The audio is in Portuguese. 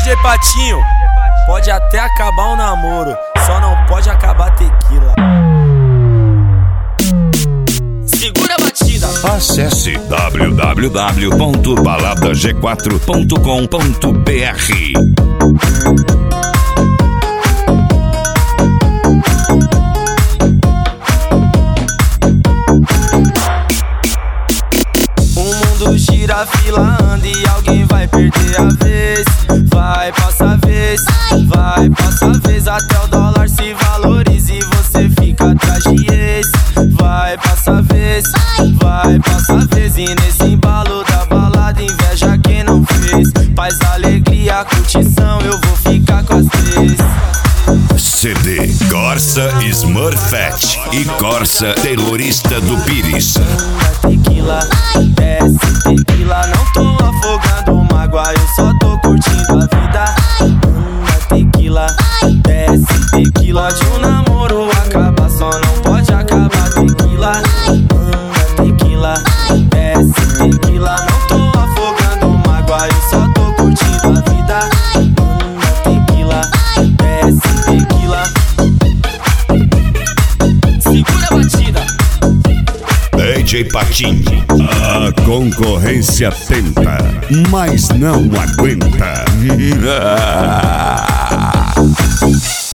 DJ Patinho, pode até acabar o namoro, só não pode acabar a tequila. Segura a batida. Acesse www.baladag4.com.br. Gira, fila anda e alguém vai perder a vez. Vai, passa a vez, vai, passa a vez. Até o dólar se valoriza e você fica atrás de ex. Vai, passa a vez, vai, passa a vez. E nesse embalo da balada inveja quem não fez. Paz, alegria, curtição, eu vou ficar com as três. CD Corsa Smurfette e Corsa Terrorista do Pires. Tequila, desce tequila, não tô afogando mágoa, eu só tô curtindo a vida. Tequila, desce tequila, de um namoro acaba, só não pode acabar. Tequila, tequila, desce tequila, não tô afogando mágoa, eu só tô curtindo a vida. Tequila, desce tequila. Segura a batida. DJ Patinho, a concorrência tenta, mas não aguenta.